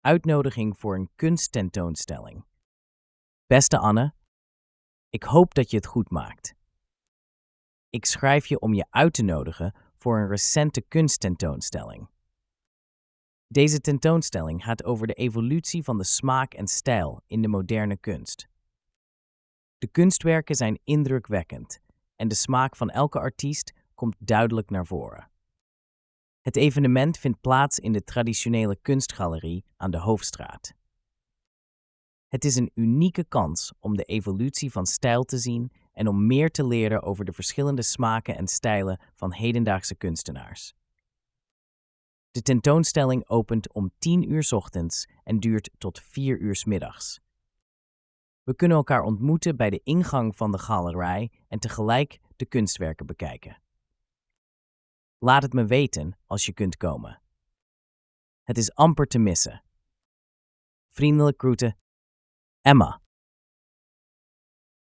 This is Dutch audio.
uitnodiging voor een kunsttentoonstelling. Beste Anne, ik hoop dat je het goed maakt. Ik schrijf je om je uit te nodigen voor een recente kunsttentoonstelling. Deze tentoonstelling gaat over de evolutie van de smaak en stijl in de moderne kunst. De kunstwerken zijn indrukwekkend en de smaak van elke artiest komt duidelijk naar voren. Het evenement vindt plaats in de traditionele kunstgalerie aan de Hoofdstraat. Het is een unieke kans om de evolutie van stijl te zien en om meer te leren over de verschillende smaken en stijlen van hedendaagse kunstenaars. De tentoonstelling opent om 10 uur 's ochtends en duurt tot 4 uur 's middags. We kunnen elkaar ontmoeten bij de ingang van de galerij en tegelijk de kunstwerken bekijken. Laat het me weten als je kunt komen. Het is amper te missen. Vriendelijk groeten, Emma.